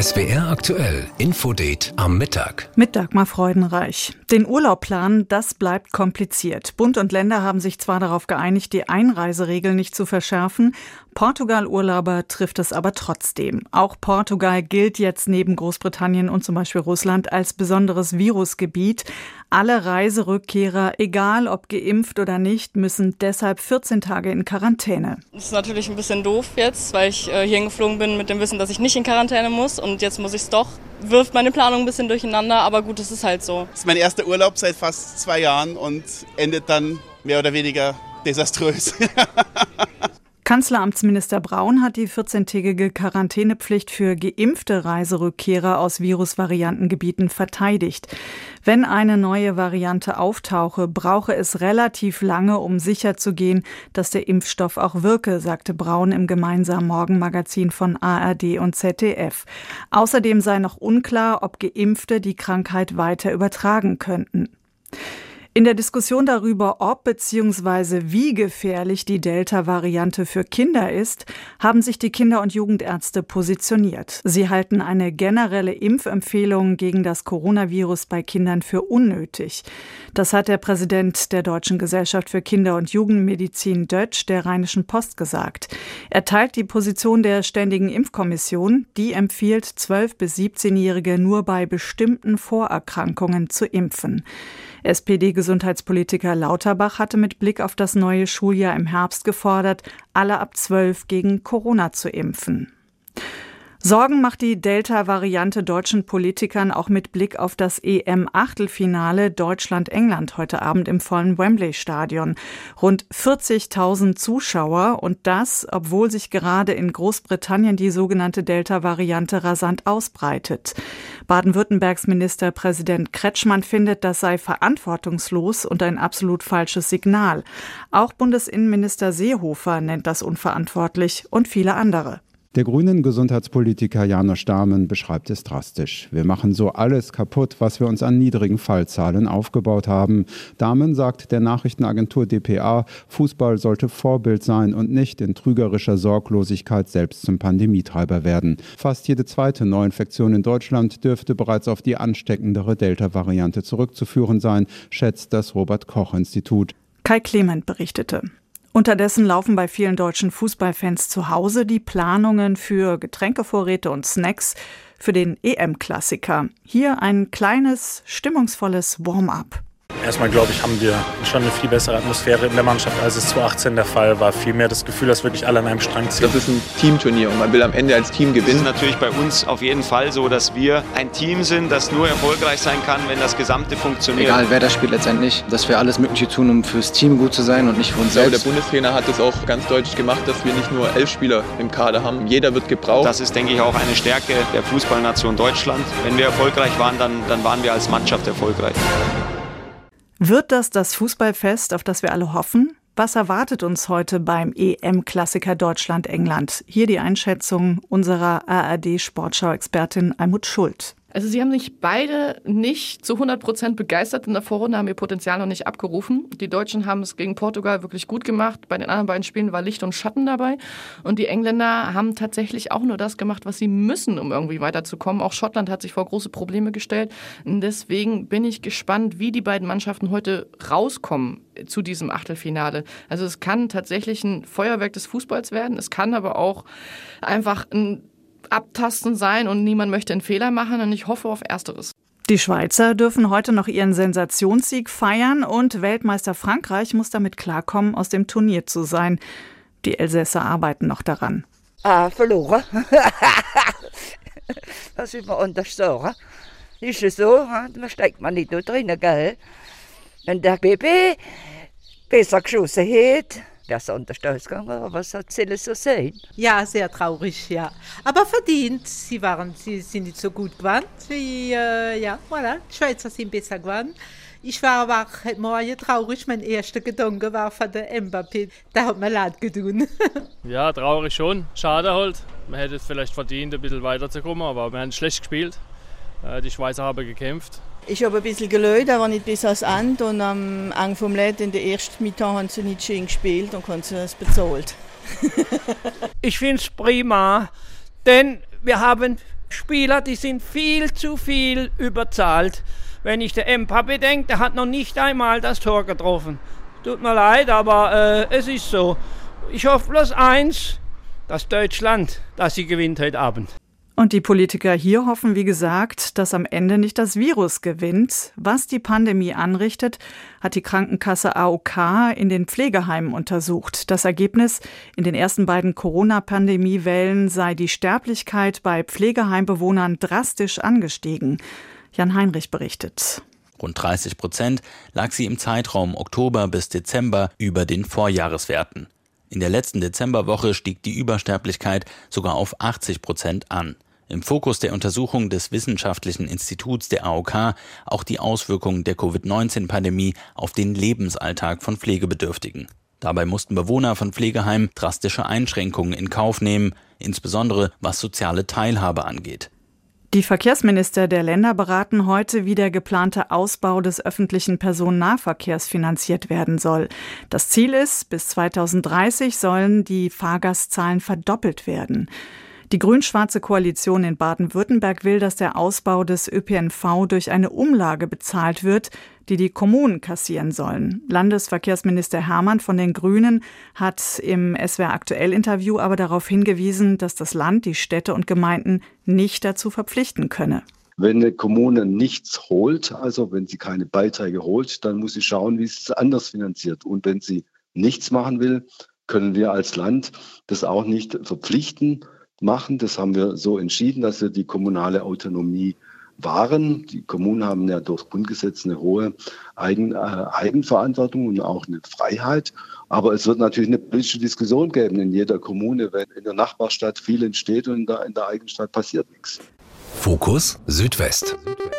SWR aktuell, Infodate am Mittag. Mit Dagmar Freudenreich. Den Urlaub planen, das bleibt kompliziert. Bund und Länder haben sich zwar darauf geeinigt, die Einreiseregeln nicht zu verschärfen. Portugal-Urlauber trifft es aber trotzdem. Auch Portugal gilt jetzt neben Großbritannien und zum Beispiel Russland als besonderes Virusgebiet. Alle Reiserückkehrer, egal ob geimpft oder nicht, müssen deshalb 14 Tage in Quarantäne. Das ist natürlich ein bisschen doof jetzt, weil ich hier hingeflogen bin mit dem Wissen, dass ich nicht in Quarantäne muss. Und jetzt muss ich es doch. Wirft meine Planung ein bisschen durcheinander, aber gut, es ist halt so. Das ist mein erster Urlaub seit fast 2 Jahren und endet dann mehr oder weniger desaströs. Kanzleramtsminister Braun hat die 14-tägige Quarantänepflicht für geimpfte Reiserückkehrer aus Virusvariantengebieten verteidigt. Wenn eine neue Variante auftauche, brauche es relativ lange, um sicherzugehen, dass der Impfstoff auch wirke, sagte Braun im gemeinsamen Morgenmagazin von ARD und ZDF. Außerdem sei noch unklar, ob Geimpfte die Krankheit weiter übertragen könnten. In der Diskussion darüber, ob bzw. wie gefährlich die Delta-Variante für Kinder ist, haben sich die Kinder- und Jugendärzte positioniert. Sie halten eine generelle Impfempfehlung gegen das Coronavirus bei Kindern für unnötig. Das hat der Präsident der Deutschen Gesellschaft für Kinder- und Jugendmedizin Dötsch der Rheinischen Post gesagt. Er teilt die Position der Ständigen Impfkommission, die empfiehlt, 12- bis 17-Jährige nur bei bestimmten Vorerkrankungen zu impfen. SPD-Gesundheitspolitiker Lauterbach hatte mit Blick auf das neue Schuljahr im Herbst gefordert, alle ab 12 gegen Corona zu impfen. Sorgen macht die Delta-Variante deutschen Politikern auch mit Blick auf das EM-Achtelfinale Deutschland-England heute Abend im vollen Wembley-Stadion. Rund 40.000 Zuschauer und das, obwohl sich gerade in Großbritannien die sogenannte Delta-Variante rasant ausbreitet. Baden-Württembergs Ministerpräsident Kretschmann findet, das sei verantwortungslos und ein absolut falsches Signal. Auch Bundesinnenminister Seehofer nennt das unverantwortlich und viele andere. Der grünen Gesundheitspolitiker Janosch Dahmen beschreibt es drastisch. Wir machen so alles kaputt, was wir uns an niedrigen Fallzahlen aufgebaut haben. Dahmen sagt der Nachrichtenagentur dpa, Fußball sollte Vorbild sein und nicht in trügerischer Sorglosigkeit selbst zum Pandemietreiber werden. Fast jede zweite Neuinfektion in Deutschland dürfte bereits auf die ansteckendere Delta-Variante zurückzuführen sein, schätzt das Robert-Koch-Institut. Kai Clement berichtete. Unterdessen laufen bei vielen deutschen Fußballfans zu Hause die Planungen für Getränkevorräte und Snacks für den EM-Klassiker. Hier ein kleines, stimmungsvolles Warm-up. Erstmal, glaube ich, haben wir schon eine viel bessere Atmosphäre in der Mannschaft, als es 2018 der Fall war. Viel mehr das Gefühl, dass wirklich alle an einem Strang ziehen. Das ist ein Teamturnier und man will am Ende als Team gewinnen. Es ist natürlich bei uns auf jeden Fall so, dass wir ein Team sind, das nur erfolgreich sein kann, wenn das Gesamte funktioniert. Egal wer das spielt letztendlich, dass wir alles Mögliche tun, um fürs Team gut zu sein und nicht für uns selbst. Der Bundestrainer hat es auch ganz deutlich gemacht, dass wir nicht nur 11 Spieler im Kader haben. Jeder wird gebraucht. Das ist, denke ich, auch eine Stärke der Fußballnation Deutschland. Wenn wir erfolgreich waren, dann waren wir als Mannschaft erfolgreich. Wird das Fußballfest, auf das wir alle hoffen? Was erwartet uns heute beim EM-Klassiker Deutschland-England? Hier die Einschätzung unserer ARD-Sportschau-Expertin Almut Schuld. Also sie haben sich beide nicht zu 100% begeistert in der Vorrunde, haben ihr Potenzial noch nicht abgerufen. Die Deutschen haben es gegen Portugal wirklich gut gemacht. Bei den anderen beiden Spielen war Licht und Schatten dabei. Und die Engländer haben tatsächlich auch nur das gemacht, was sie müssen, um irgendwie weiterzukommen. Auch Schottland hat sich vor große Probleme gestellt. Und deswegen bin ich gespannt, wie die beiden Mannschaften heute rauskommen zu diesem Achtelfinale. Also es kann tatsächlich ein Feuerwerk des Fußballs werden. Es kann aber auch einfach ein Abtasten sein und niemand möchte einen Fehler machen und ich hoffe auf Ersteres. Die Schweizer dürfen heute noch ihren Sensationssieg feiern und Weltmeister Frankreich muss damit klarkommen, aus dem Turnier zu sein. Die Elsässer arbeiten noch daran. Verloren. Das will man anders sagen. Ist es so, da steckt man nicht nur drin, gell? Wenn der Baby besser geschossen hat, das ist anders ausgegangen, aber was hat sie so sehen? Ja, sehr traurig, ja. Aber verdient. Sie sind nicht so gut geworden. Die Schweizer sind besser geworden. Ich war aber auch heute Morgen traurig. Mein erster Gedanke war von der Mbappé. Da hat mir leid getan. Ja, traurig schon. Schade halt. Man hätte es vielleicht verdient, ein bisschen weiterzukommen, aber wir haben schlecht gespielt. Die Schweizer haben gekämpft. Ich habe ein bisschen gelöst, aber nicht bis ans Ende. Und am Anfang vom Lied in der ersten Mittag haben sie nicht schön gespielt und haben sie es bezahlt. Ich finde es prima, denn wir haben Spieler, die sind viel zu viel überzahlt. Wenn ich den Mbappé denke, der hat noch nicht einmal das Tor getroffen. Tut mir leid, aber es ist so. Ich hoffe bloß eins, dass Deutschland, dass sie gewinnt heute Abend. Und die Politiker hier hoffen, wie gesagt, dass am Ende nicht das Virus gewinnt. Was die Pandemie anrichtet, hat die Krankenkasse AOK in den Pflegeheimen untersucht. Das Ergebnis: In den ersten beiden Corona-Pandemiewellen sei die Sterblichkeit bei Pflegeheimbewohnern drastisch angestiegen. Jan Heinrich berichtet. Rund 30% lag sie im Zeitraum Oktober bis Dezember über den Vorjahreswerten. In der letzten Dezemberwoche stieg die Übersterblichkeit sogar auf 80% an. Im Fokus der Untersuchung des Wissenschaftlichen Instituts der AOK auch die Auswirkungen der Covid-19-Pandemie auf den Lebensalltag von Pflegebedürftigen. Dabei mussten Bewohner von Pflegeheimen drastische Einschränkungen in Kauf nehmen, insbesondere was soziale Teilhabe angeht. Die Verkehrsminister der Länder beraten heute, wie der geplante Ausbau des öffentlichen Personennahverkehrs finanziert werden soll. Das Ziel ist, bis 2030 sollen die Fahrgastzahlen verdoppelt werden. Die grün-schwarze Koalition in Baden-Württemberg will, dass der Ausbau des ÖPNV durch eine Umlage bezahlt wird, die die Kommunen kassieren sollen. Landesverkehrsminister Hermann von den Grünen hat im SWR-Aktuell-Interview aber darauf hingewiesen, dass das Land die Städte und Gemeinden nicht dazu verpflichten könne. Wenn eine Kommune nichts holt, also wenn sie keine Beiträge holt, dann muss sie schauen, wie sie es anders finanziert. Und wenn sie nichts machen will, können wir als Land das auch nicht verpflichten machen. Das haben wir so entschieden, dass wir die kommunale Autonomie wahren. Die Kommunen haben ja durch Grundgesetz eine hohe Eigenverantwortung und auch eine Freiheit. Aber es wird natürlich eine politische Diskussion geben in jeder Kommune, wenn in der Nachbarstadt viel entsteht und in der eigenen Stadt passiert nichts. Fokus Südwest.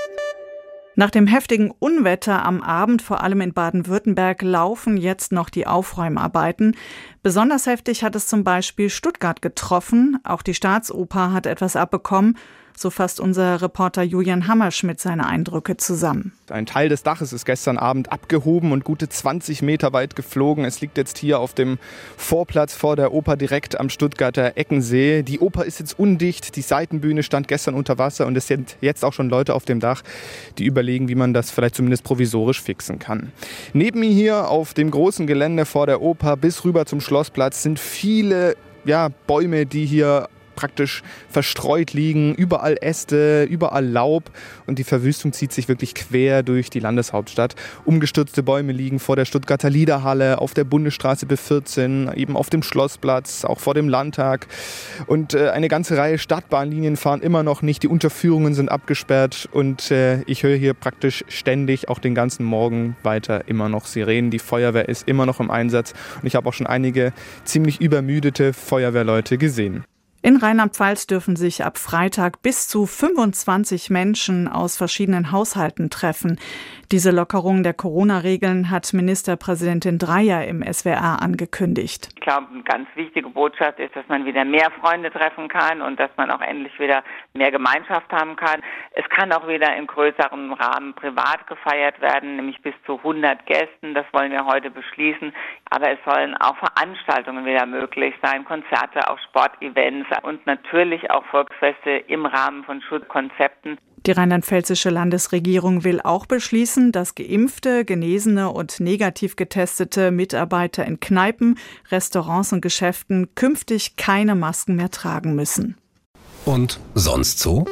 Nach dem heftigen Unwetter am Abend, vor allem in Baden-Württemberg, laufen jetzt noch die Aufräumarbeiten. Besonders heftig hat es zum Beispiel Stuttgart getroffen. Auch die Staatsoper hat etwas abbekommen. So fasst unser Reporter Julian Hammerschmidt seine Eindrücke zusammen. Ein Teil des Daches ist gestern Abend abgehoben und gute 20 Meter weit geflogen. Es liegt jetzt hier auf dem Vorplatz vor der Oper direkt am Stuttgarter Eckensee. Die Oper ist jetzt undicht, die Seitenbühne stand gestern unter Wasser und es sind jetzt auch schon Leute auf dem Dach, die überlegen, wie man das vielleicht zumindest provisorisch fixen kann. Neben mir hier auf dem großen Gelände vor der Oper bis rüber zum Schlossplatz sind viele Bäume, die hier praktisch verstreut liegen, überall Äste, überall Laub und die Verwüstung zieht sich wirklich quer durch die Landeshauptstadt. Umgestürzte Bäume liegen vor der Stuttgarter Liederhalle, auf der Bundesstraße B14, eben auf dem Schlossplatz, auch vor dem Landtag und eine ganze Reihe Stadtbahnlinien fahren immer noch nicht, die Unterführungen sind abgesperrt und ich höre hier praktisch ständig auch den ganzen Morgen weiter immer noch Sirenen. Die Feuerwehr ist immer noch im Einsatz und ich habe auch schon einige ziemlich übermüdete Feuerwehrleute gesehen. In Rheinland-Pfalz dürfen sich ab Freitag bis zu 25 Menschen aus verschiedenen Haushalten treffen. Diese Lockerung der Corona-Regeln hat Ministerpräsidentin Dreyer im SWR angekündigt. Ich glaube, eine ganz wichtige Botschaft ist, dass man wieder mehr Freunde treffen kann und dass man auch endlich wieder mehr Gemeinschaft haben kann. Es kann auch wieder in größerem Rahmen privat gefeiert werden, nämlich bis zu 100 Gästen. Das wollen wir heute beschließen. Aber es sollen auch Veranstaltungen wieder möglich sein, Konzerte, auch Sportevents und natürlich auch Volksfeste im Rahmen von Schutzkonzepten. Die rheinland-pfälzische Landesregierung will auch beschließen, dass geimpfte, genesene und negativ getestete Mitarbeiter in Kneipen, Restaurants und Geschäften künftig keine Masken mehr tragen müssen. Und sonst so?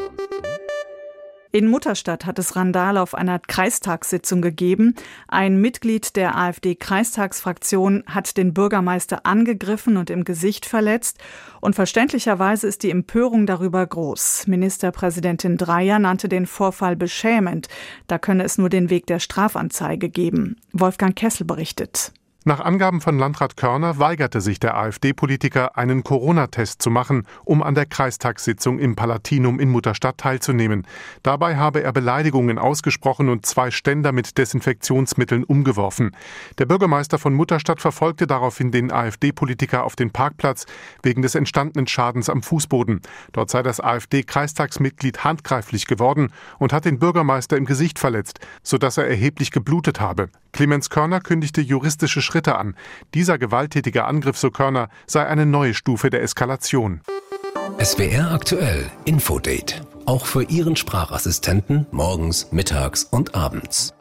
In Mutterstadt hat es Randale auf einer Kreistagssitzung gegeben. Ein Mitglied der AfD-Kreistagsfraktion hat den Bürgermeister angegriffen und im Gesicht verletzt. Und verständlicherweise ist die Empörung darüber groß. Ministerpräsidentin Dreyer nannte den Vorfall beschämend. Da könne es nur den Weg der Strafanzeige geben. Wolfgang Kessel berichtet. Nach Angaben von Landrat Körner weigerte sich der AfD-Politiker, einen Corona-Test zu machen, um an der Kreistagssitzung im Palatinum in Mutterstadt teilzunehmen. Dabei habe er Beleidigungen ausgesprochen und 2 Ständer mit Desinfektionsmitteln umgeworfen. Der Bürgermeister von Mutterstadt verfolgte daraufhin den AfD-Politiker auf den Parkplatz wegen des entstandenen Schadens am Fußboden. Dort sei das AfD-Kreistagsmitglied handgreiflich geworden und hat den Bürgermeister im Gesicht verletzt, sodass er erheblich geblutet habe. Clemens Körner kündigte juristische Schritte an. Dieser gewalttätige Angriff, so Körner, sei eine neue Stufe der Eskalation. SWR aktuell Infodate. Auch für Ihren Sprachassistenten morgens, mittags und abends.